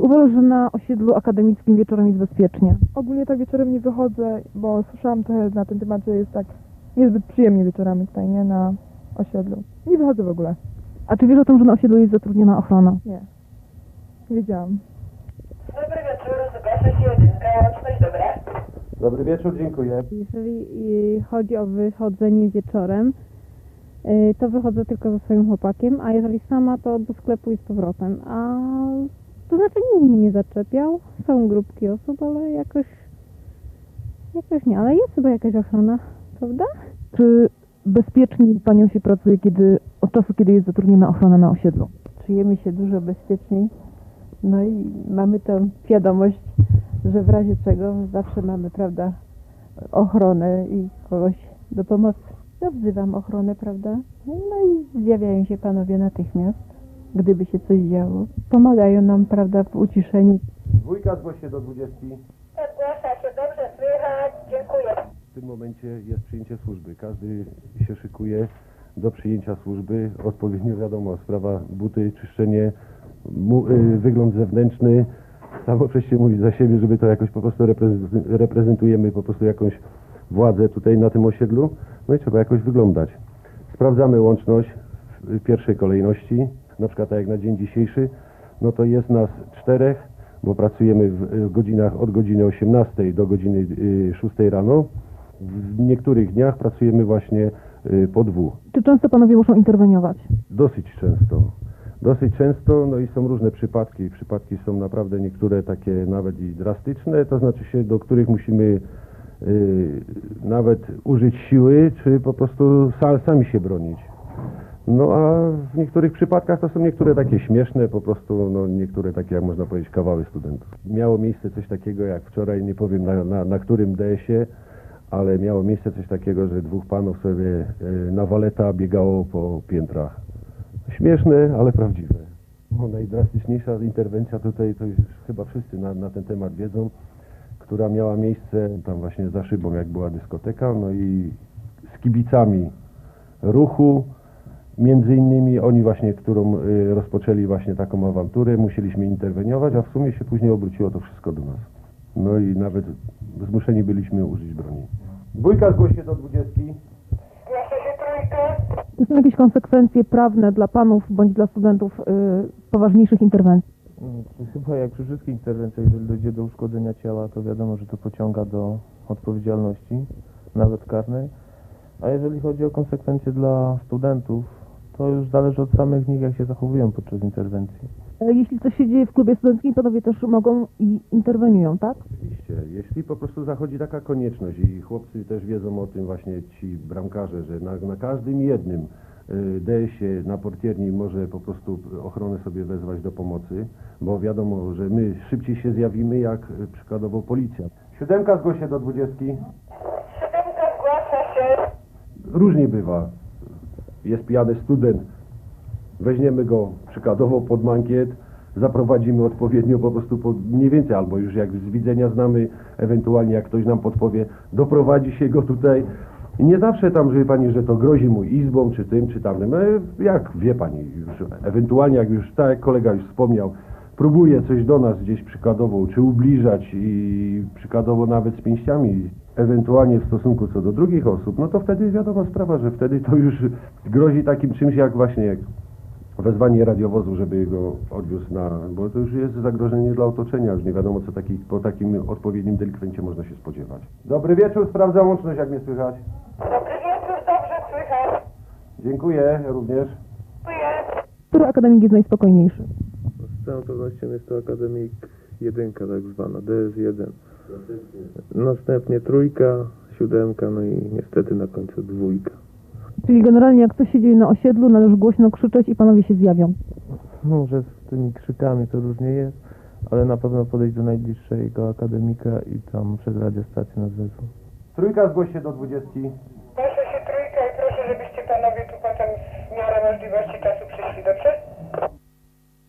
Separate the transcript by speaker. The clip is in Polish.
Speaker 1: uważasz, że na osiedlu akademickim wieczorem jest bezpiecznie?
Speaker 2: Ogólnie tak wieczorem nie wychodzę, bo słyszałam trochę na ten temat, że jest tak niezbyt przyjemnie wieczorami tutaj, nie? Na osiedlu. Nie wychodzę w ogóle.
Speaker 1: A czy wiesz o tym, że na osiedlu jest zatrudniona ochrona?
Speaker 2: Nie. Nie wiedziałam.
Speaker 3: Dobry wieczór, zgłasza się jedynka, łączność dobra.
Speaker 4: Dobry wieczór, dziękuję.
Speaker 5: Jeżeli chodzi o wychodzenie wieczorem, to wychodzę tylko ze swoim chłopakiem, a jeżeli sama, to do sklepu i z powrotem. A to znaczy nikt mnie nie zaczepiał, są grupki osób, ale jakoś nie, ale jest chyba jakaś ochrona, prawda?
Speaker 1: Czy bezpiecznie panią się pracuje od czasu, kiedy jest zatrudniona ochrona na osiedlu?
Speaker 6: Czujemy się dużo bezpieczniej, no i mamy tą świadomość, że w razie czego zawsze mamy, prawda, ochronę i kogoś do pomocy. Ja wzywam ochronę, prawda, no i zjawiają się panowie natychmiast, gdyby się coś działo. Pomagają nam, prawda, w uciszeniu.
Speaker 4: Dwójka, zgłoś się do 20.
Speaker 3: Zgłasza się, dobrze słychać, dziękuję.
Speaker 4: W tym momencie jest przyjęcie służby. Każdy się szykuje do przyjęcia służby. Odpowiednio wiadomo, sprawa buty, czyszczenie, wygląd zewnętrzny. Samo przecież mówi za siebie, żeby to jakoś po prostu reprezentujemy po prostu jakąś władzę tutaj na tym osiedlu. No i trzeba jakoś wyglądać. Sprawdzamy łączność w pierwszej kolejności. Na przykład tak jak na dzień dzisiejszy, no to jest nas 4, bo pracujemy w godzinach od godziny 18 do godziny 6 rano. W niektórych dniach pracujemy właśnie po 2.
Speaker 1: Czy często panowie muszą interweniować?
Speaker 4: Dosyć często. Dosyć często, no i są różne przypadki. Przypadki są naprawdę niektóre takie nawet i drastyczne, to znaczy się, do których musimy nawet użyć siły, czy po prostu sami się bronić. No a w niektórych przypadkach to są niektóre takie śmieszne, po prostu no niektóre takie, jak można powiedzieć, kawały studentów. Miało miejsce coś takiego jak wczoraj, nie powiem na którym DS-ie, ale miało miejsce coś takiego, że 2 panów sobie na waleta biegało po piętrach. Śmieszne, ale prawdziwe. No, najdrastyczniejsza interwencja tutaj, to już chyba wszyscy na ten temat wiedzą, która miała miejsce tam właśnie za szybą, jak była dyskoteka, no i z kibicami ruchu, między innymi oni właśnie, którą rozpoczęli właśnie taką awanturę, musieliśmy interweniować, a w sumie się później obróciło to wszystko do nas. No i nawet zmuszeni byliśmy użyć broni. Dwójka, zgłoś się do 20.
Speaker 3: Zgłasza się trójka.
Speaker 1: Czy są jakieś konsekwencje prawne dla panów bądź dla studentów poważniejszych interwencji?
Speaker 7: Chyba jak przy wszystkich interwencjach, jeżeli dojdzie do uszkodzenia ciała, to wiadomo, że to pociąga do odpowiedzialności, nawet karnej. A jeżeli chodzi o konsekwencje dla studentów, to już zależy od samych nich, jak się zachowują podczas interwencji.
Speaker 1: Jeśli coś się dzieje w klubie studenckim, panowie też mogą i interweniują, tak?
Speaker 4: Oczywiście, jeśli po prostu zachodzi taka konieczność i chłopcy też wiedzą o tym właśnie, ci bramkarze, że na każdym jednym DS-ie na portierni może po prostu ochronę sobie wezwać do pomocy, bo wiadomo, że my szybciej się zjawimy jak przykładowo policja. 7, zgłoś się do 20.
Speaker 3: 7 zgłasza się.
Speaker 4: Różnie bywa. Jest pijany student, weźmiemy go przykładowo pod mankiet, zaprowadzimy odpowiednio po prostu mniej więcej, albo już jak z widzenia znamy, ewentualnie jak ktoś nam podpowie, doprowadzi się go tutaj. I nie zawsze tam, wie pani, że to grozi mu izbą, czy tym, czy tamtym. Jak wie pani, już, ewentualnie jak już, tak jak kolega już wspomniał, próbuje coś do nas gdzieś przykładowo, czy ubliżać i przykładowo nawet z pięściami, ewentualnie w stosunku co do drugich osób, no to wtedy wiadoma sprawa, że wtedy to już grozi takim czymś jak właśnie jak wezwanie radiowozu, żeby go odwiózł bo to już jest zagrożenie dla otoczenia, już nie wiadomo co po takim odpowiednim delikwencie można się spodziewać. Dobry wieczór, sprawdzam łączność, jak mnie słychać.
Speaker 3: Dobry wieczór, dobrze słychać.
Speaker 4: Dziękuję również.
Speaker 3: Dziękuję.
Speaker 1: Który akademik jest najspokojniejszy?
Speaker 7: Z całą pewnością jest to akademik 1 tak zwana, DS1. Następnie 3, 7, no i niestety na końcu 2.
Speaker 1: Czyli generalnie jak coś się dzieje na osiedlu, należy głośno krzyczeć i panowie się zjawią.
Speaker 7: No, że z tymi krzykami to różnie jest, ale na pewno podejść do najbliższego akademika i tam przez radiostację nas wezmą.
Speaker 4: 3, zgłoś się do 20.
Speaker 3: Zgłasza się trójka i proszę, żebyście panowie tu potem w miarę możliwości czasu przyszli, dobrze?